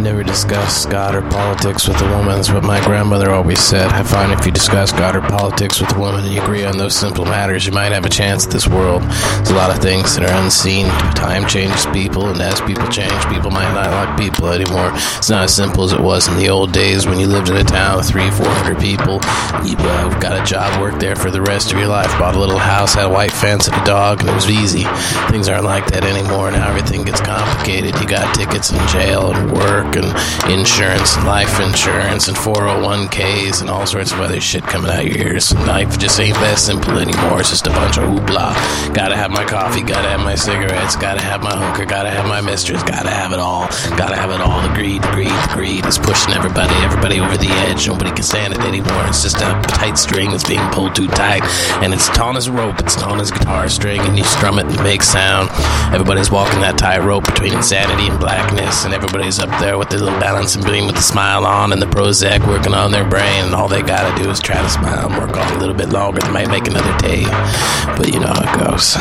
never discuss God or politics with a woman. That's what my grandmother always said. I find if you discuss God or politics with a woman and you agree on those simple matters, you might have a chance at this world. There's a lot of things that are unseen. Time changes people, and as people change, people might not like people anymore. It's not as simple as it was in the old days when you lived in a town with 300-400 people. You got a job, worked there for the rest of your life, bought a little house, had a white fence and a dog, and it was easy. Things aren't like that anymore. Now everything gets complicated. You got tickets in jail and work and insurance and life insurance and 401ks and all sorts of other shit coming out your ears. Life just ain't that simple anymore. It's just a bunch of hoopla. Gotta have my coffee, gotta have my cigarettes, gotta have my hooker, gotta have my mistress, gotta have it all. Gotta have it all. The greed is pushing everybody over the edge. Nobody can stand it anymore. It's just a tight string that's being pulled too tight, and it's taut as a rope. It's taut as a guitar string, and you strum it and it makes sound. Everybody's walking that tightrope between insanity and blackness, and everybody's up there with their little balancing beam with the smile on and the Prozac working on their brain, and all they gotta do is try to smile and work on a little bit longer. They might make another day, but you know how it goes.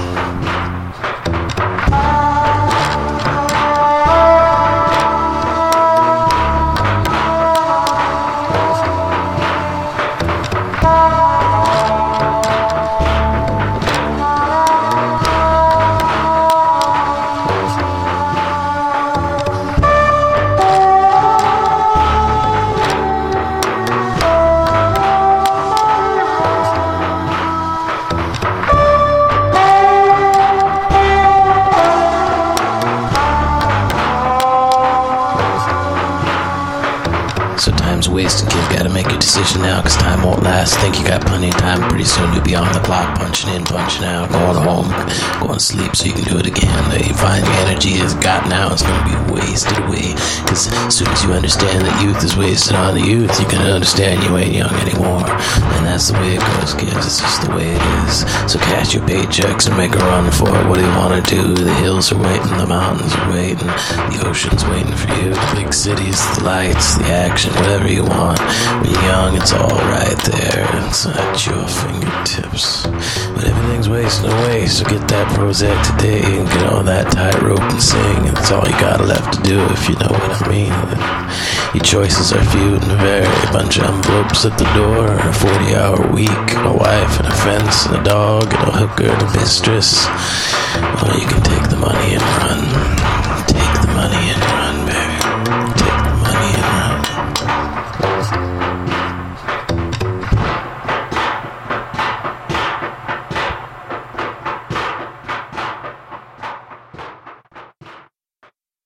So time's wasted, kid. Gotta make your decision now, cause time won't last. Think you got plenty of time. Pretty soon you'll be on the clock, punching in, punching out, going home, going to sleep so you can do it again. You find your energy is got now, it's gonna be wasted away. Cause as soon as you understand that youth is wasted on the youth, you can understand you ain't young anymore. And that's the way it goes, kids. It's just the way it is. So cash your paychecks and make a run for it. What do you wanna do? The hills are waiting, the mountains are waiting, the ocean's waiting for you. The big cities, the lights, the action, whatever you want. When you're young, it's all right there. It's at your fingertips. But everything's wasting away, so get that Prozac today and get all that tightrope and sing. And that's all you got left to do, if you know what I mean. Your choices are few and vary. A bunch of envelopes at the door, a 40-hour week, a wife and a fence and a dog and a hooker and a mistress. Or you can take the money and run. Take the